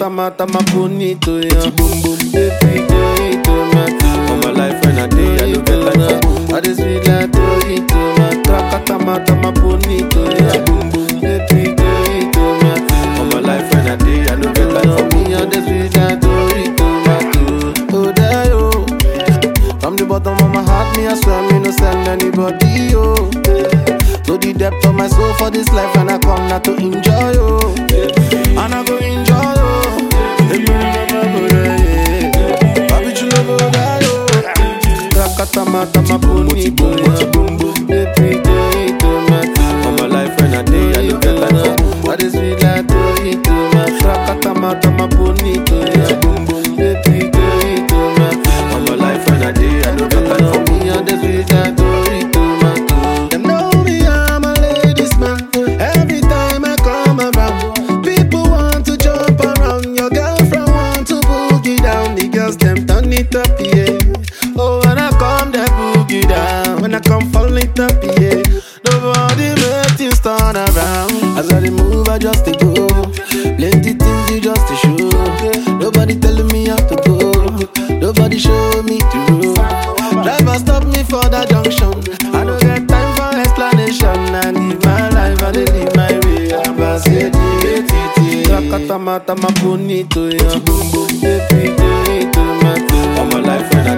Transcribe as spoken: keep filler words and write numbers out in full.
Rakata mata ma bonito, yeah. Boom boom, baby, bonito, man. All my life when I day, I don't get like that. I just feel like bonito, man. Rakata mata ma bonito, yeah. Boom boom, baby, bonito, man. All my life when I day, I don't get like for me. I just feel like bonito, man. Oh, there you. From the bottom of my heart, me I swear me no send anybody, oh. To the depth of my soul for this life, and I come not to enjoy, oh. And I go enjoy, oh. If you remember, go there, yeah. Papi chulo go there, oh. Rakata mata ma bonito, yeah. Boom boom, baby, bonito, man. All my life when I day, I look at like I just feel like bonito, man. Rakata mata ma bonito, yeah. Boom boom, baby, bonito, man. All my life when I day, I look at like for me, I just feel like bonito, man. Them know me, I'm a ladies man. Every time I come around, people want to jump around. Your girlfriend want to boogie down. The girls them turn it up, yeah. Oh, when I come, they boogie down. When I come, fall it up, yeah. Nobody make things turn around. As I move, I just to go. Plenty things you just to show. Nobody telling me how to go. Nobody show me the road. Driver stop me for that junction. I don't get time for explanation. I live my life, I live my way. I'm a city. Rakata mata ma bonito, yeah. Baby, bonito, man. All my life when I